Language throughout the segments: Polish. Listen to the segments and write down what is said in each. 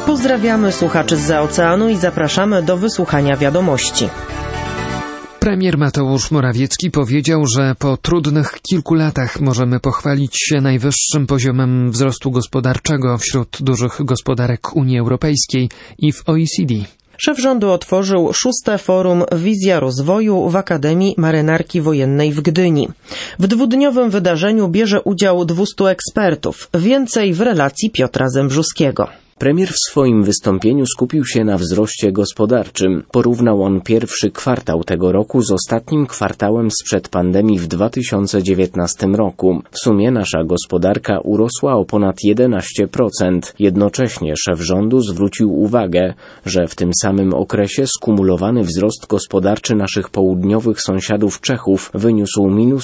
Pozdrawiamy słuchaczy zza oceanu i zapraszamy do wysłuchania wiadomości. Premier Mateusz Morawiecki powiedział, że po trudnych kilku latach możemy pochwalić się najwyższym poziomem wzrostu gospodarczego wśród dużych gospodarek Unii Europejskiej i w OECD. Szef rządu otworzył 6. forum Wizja Rozwoju w Akademii Marynarki Wojennej w Gdyni. W dwudniowym wydarzeniu bierze udział 200 ekspertów. Więcej w relacji Piotra Zembrzuskiego. Premier w swoim wystąpieniu skupił się na wzroście gospodarczym. Porównał on pierwszy kwartał tego roku z ostatnim kwartałem sprzed pandemii w 2019 roku. W sumie nasza gospodarka urosła o ponad 11%. Jednocześnie szef rządu zwrócił uwagę, że w tym samym okresie skumulowany wzrost gospodarczy naszych południowych sąsiadów Czechów wyniósł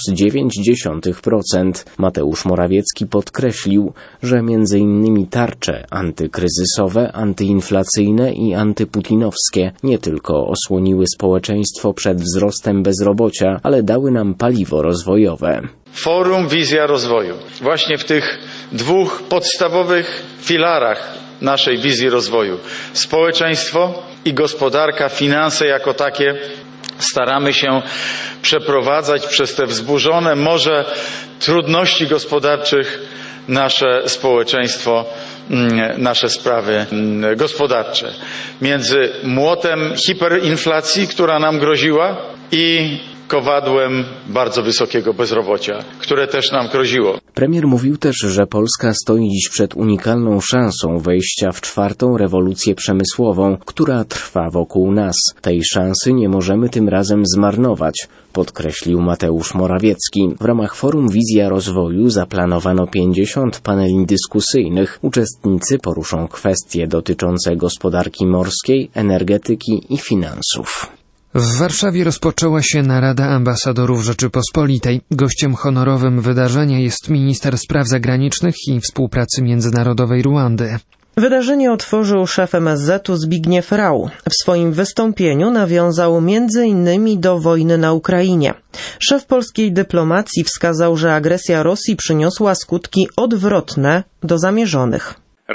-9%. Mateusz Morawiecki podkreślił, że między innymi tarcze antykryzysowe, antyinflacyjne i antyputinowskie nie tylko osłoniły społeczeństwo przed wzrostem bezrobocia, ale dały nam paliwo rozwojowe. Forum Wizja Rozwoju. Właśnie w tych dwóch podstawowych filarach naszej wizji rozwoju. Społeczeństwo i gospodarka, finanse jako takie staramy się przeprowadzać przez te wzburzone morze trudności gospodarczych nasze społeczeństwo, nasze sprawy gospodarcze. Między młotem hiperinflacji, która nam groziła, i kowadłem bardzo wysokiego bezrobocia, które też nam groziło. Premier mówił też, że Polska stoi dziś przed unikalną szansą wejścia w 4. rewolucję przemysłową, która trwa wokół nas. Tej szansy nie możemy tym razem zmarnować, podkreślił Mateusz Morawiecki. W ramach Forum Wizja Rozwoju zaplanowano 50 paneli dyskusyjnych. Uczestnicy poruszą kwestie dotyczące gospodarki morskiej, energetyki i finansów. W Warszawie rozpoczęła się narada ambasadorów Rzeczypospolitej. Gościem honorowym wydarzenia jest minister spraw zagranicznych i współpracy międzynarodowej Ruandy. Wydarzenie otworzył szef MSZ-u Zbigniew Rau. W swoim wystąpieniu nawiązał m.in. do wojny na Ukrainie. Szef polskiej dyplomacji wskazał, że agresja Rosji przyniosła skutki odwrotne do zamierzonych.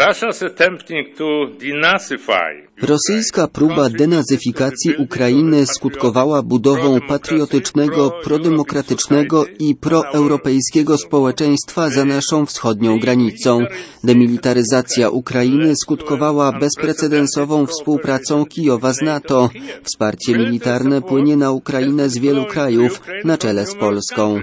Rosyjska próba denazyfikacji Ukrainy skutkowała budową patriotycznego, prodemokratycznego i proeuropejskiego społeczeństwa za naszą wschodnią granicą. Demilitaryzacja Ukrainy skutkowała bezprecedensową współpracą Kijowa z NATO. Wsparcie militarne płynie na Ukrainę z wielu krajów, na czele z Polską.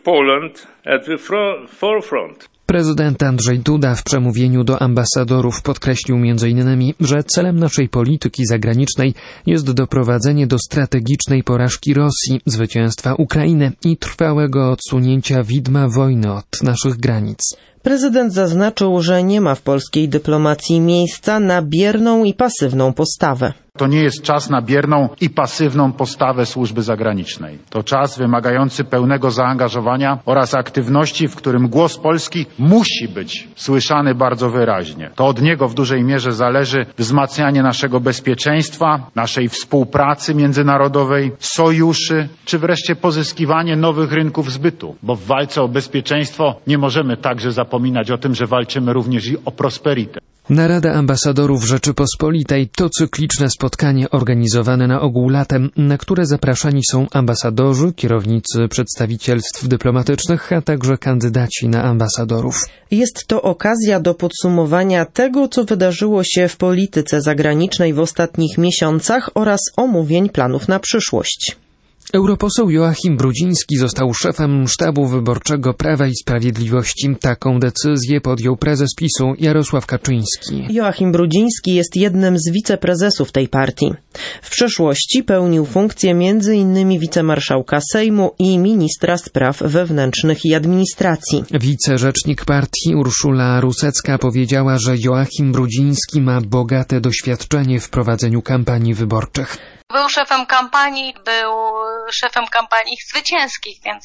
Prezydent Andrzej Duda w przemówieniu do ambasadorów podkreślił m.in., że celem naszej polityki zagranicznej jest doprowadzenie do strategicznej porażki Rosji, zwycięstwa Ukrainy i trwałego odsunięcia widma wojny od naszych granic. Prezydent zaznaczył, że nie ma w polskiej dyplomacji miejsca na bierną i pasywną postawę. To nie jest czas na bierną i pasywną postawę służby zagranicznej. To czas wymagający pełnego zaangażowania oraz aktywności, w którym głos Polski musi być słyszany bardzo wyraźnie. To od niego w dużej mierze zależy wzmacnianie naszego bezpieczeństwa, naszej współpracy międzynarodowej, sojuszy, czy wreszcie pozyskiwanie nowych rynków zbytu. Bo w walce o bezpieczeństwo nie możemy także zapominać o tym, że walczymy również i o prosperitę. Narada ambasadorów Rzeczypospolitej to cykliczne spotkanie organizowane na ogół latem, na które zapraszani są ambasadorzy, kierownicy przedstawicielstw dyplomatycznych, a także kandydaci na ambasadorów. Jest to okazja do podsumowania tego, co wydarzyło się w polityce zagranicznej w ostatnich miesiącach oraz omówień planów na przyszłość. Europoseł Joachim Brudziński został szefem sztabu wyborczego Prawa i Sprawiedliwości. Taką decyzję podjął prezes PiS-u Jarosław Kaczyński. Joachim Brudziński jest jednym z wiceprezesów tej partii. W przeszłości pełnił funkcję m.in. wicemarszałka Sejmu i ministra spraw wewnętrznych i administracji. Wicerzecznik partii Urszula Rusecka powiedziała, że Joachim Brudziński ma bogate doświadczenie w prowadzeniu kampanii wyborczych. Był szefem kampanii zwycięskich, więc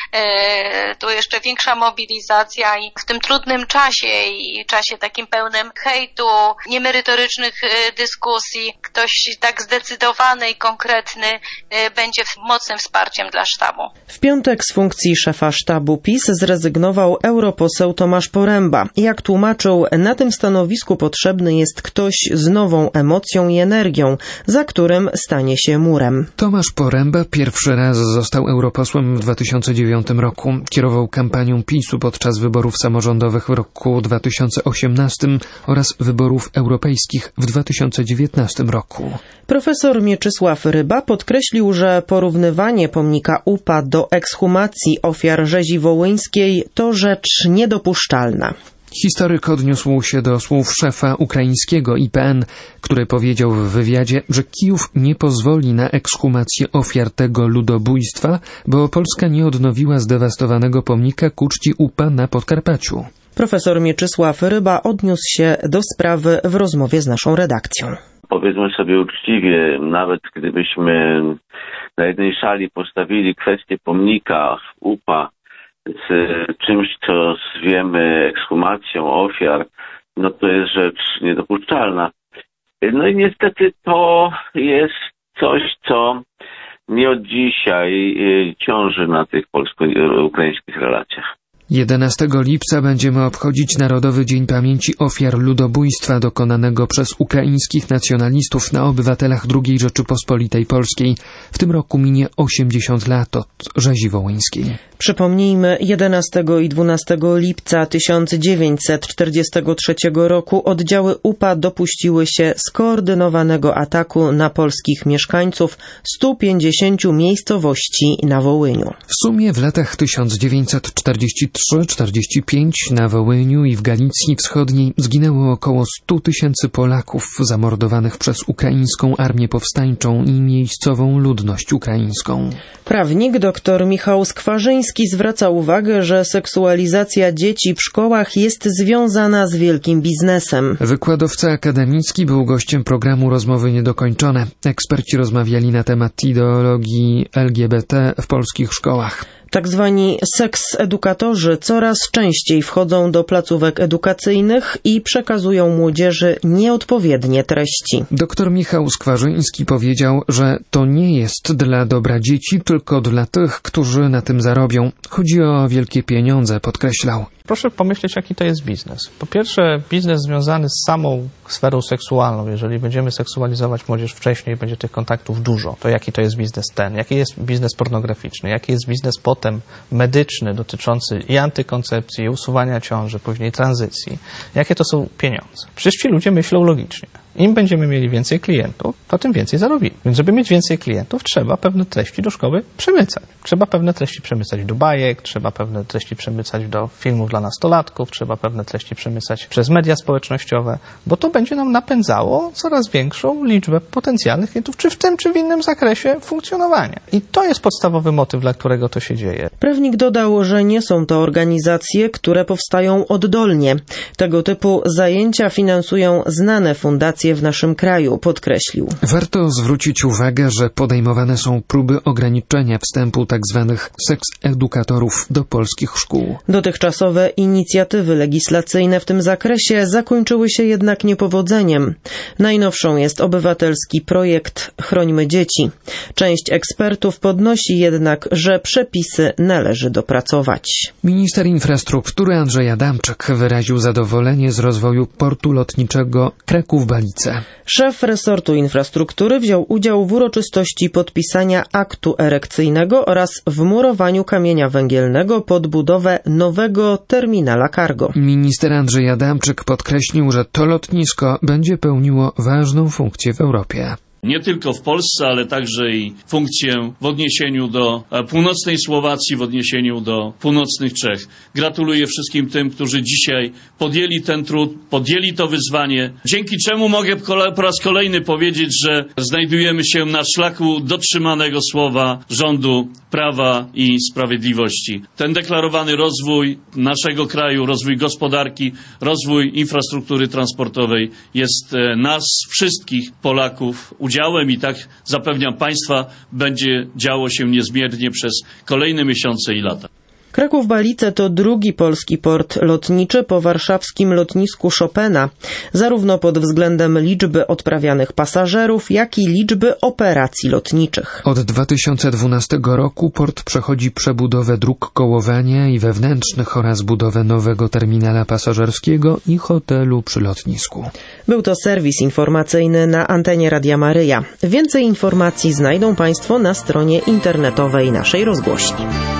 tu jeszcze większa mobilizacja i w tym trudnym czasie i czasie takim pełnym hejtu, niemerytorycznych dyskusji, ktoś tak zdecydowany i konkretny będzie mocnym wsparciem dla sztabu. W piątek z funkcji szefa sztabu PiS zrezygnował europoseł Tomasz Poręba. Jak tłumaczył, na tym stanowisku potrzebny jest ktoś z nową emocją i energią, za którym stanie się murem. Tomasz Poręba pierwszy raz został europosłem w 2009 roku. Kierował kampanią PiS-u podczas wyborów samorządowych w roku 2018 oraz wyborów europejskich w 2019 roku. Profesor Mieczysław Ryba podkreślił, że porównywanie pomnika UPA do ekshumacji ofiar rzezi wołyńskiej to rzecz niedopuszczalna. Historyk odniósł się do słów szefa ukraińskiego IPN, który powiedział w wywiadzie, że Kijów nie pozwoli na ekshumację ofiar tego ludobójstwa, bo Polska nie odnowiła zdewastowanego pomnika ku czci UPA na Podkarpaciu. Profesor Mieczysław Ryba odniósł się do sprawy w rozmowie z naszą redakcją. Powiedzmy sobie uczciwie, nawet gdybyśmy na jednej szali postawili kwestię pomnika UPA z czymś, co zwiemy ekshumacją ofiar, no to jest rzecz niedopuszczalna. No i niestety to jest coś, co nie od dzisiaj ciąży na tych polsko-ukraińskich relacjach. 11 lipca będziemy obchodzić Narodowy Dzień Pamięci Ofiar Ludobójstwa dokonanego przez ukraińskich nacjonalistów na obywatelach II Rzeczypospolitej Polskiej. W tym roku minie 80 lat od rzezi wołyńskiej. Przypomnijmy, 11 i 12 lipca 1943 roku oddziały UPA dopuściły się skoordynowanego ataku na polskich mieszkańców 150 miejscowości na Wołyniu. W sumie w latach 1943-45 na Wołyniu i w Galicji Wschodniej zginęło około 100 tysięcy Polaków zamordowanych przez ukraińską armię powstańczą i miejscową ludność ukraińską. Prawnik dr Michał Skwarzyński zwraca uwagę, że seksualizacja dzieci w szkołach jest związana z wielkim biznesem. Wykładowca akademicki był gościem programu Rozmowy Niedokończone. Eksperci rozmawiali na temat ideologii LGBT w polskich szkołach. Tak zwani seks-edukatorzy coraz częściej wchodzą do placówek edukacyjnych i przekazują młodzieży nieodpowiednie treści. Dr Michał Skwarzyński powiedział, że to nie jest dla dobra dzieci, tylko dla tych, którzy na tym zarobią. Chodzi o wielkie pieniądze, podkreślał. Proszę pomyśleć, jaki to jest biznes. Po pierwsze, biznes związany z samą sferą seksualną. Jeżeli będziemy seksualizować młodzież wcześniej, będzie tych kontaktów dużo. To jaki to jest biznes jaki jest biznes pornograficzny, jaki jest biznes potem medyczny dotyczący i antykoncepcji, i usuwania ciąży, później tranzycji. Jakie to są pieniądze? Przecież ci ludzie myślą logicznie. Im będziemy mieli więcej klientów, to tym więcej zarobimy. Więc żeby mieć więcej klientów, trzeba pewne treści do szkoły przemycać. Trzeba pewne treści przemycać do bajek, trzeba pewne treści przemycać do filmów dla nastolatków, trzeba pewne treści przemycać przez media społecznościowe, bo to będzie nam napędzało coraz większą liczbę potencjalnych klientów, czy w tym, czy w innym zakresie funkcjonowania. I to jest podstawowy motyw, dla którego to się dzieje. Prawnik dodał, że nie są to organizacje, które powstają oddolnie. Tego typu zajęcia finansują znane fundacje w naszym kraju, podkreślił. Warto zwrócić uwagę, że podejmowane są próby ograniczenia wstępu tzw. seks-edukatorów do polskich szkół. Dotychczasowe inicjatywy legislacyjne w tym zakresie zakończyły się jednak niepowodzeniem. Najnowszą jest obywatelski projekt Chrońmy dzieci. Część ekspertów podnosi jednak, że przepisy należy dopracować. Minister infrastruktury Andrzej Adamczyk wyraził zadowolenie z rozwoju portu lotniczego Kraków-Balice. Szef resortu infrastruktury wziął udział w uroczystości podpisania aktu erekcyjnego oraz w murowaniu kamienia węgielnego pod budowę nowego terminala cargo. Minister Andrzej Adamczyk podkreślił, że to lotnisko będzie pełniło ważną funkcję w Europie. Nie tylko w Polsce, ale także i funkcję w odniesieniu do północnej Słowacji, w odniesieniu do północnych Czech. Gratuluję wszystkim tym, którzy dzisiaj podjęli ten trud, podjęli to wyzwanie, dzięki czemu mogę po raz kolejny powiedzieć, że znajdujemy się na szlaku dotrzymanego słowa rządu prawa i sprawiedliwości. Ten deklarowany rozwój naszego kraju, rozwój gospodarki, rozwój infrastruktury transportowej jest nas, wszystkich Polaków udziałem i tak zapewniam Państwa, będzie działo się niezmiernie przez kolejne miesiące i lata. Kraków-Balice to drugi polski port lotniczy po warszawskim lotnisku Chopina, zarówno pod względem liczby odprawianych pasażerów, jak i liczby operacji lotniczych. Od 2012 roku port przechodzi przebudowę dróg kołowania i wewnętrznych oraz budowę nowego terminala pasażerskiego i hotelu przy lotnisku. Był to serwis informacyjny na antenie Radia Maryja. Więcej informacji znajdą Państwo na stronie internetowej naszej rozgłośni.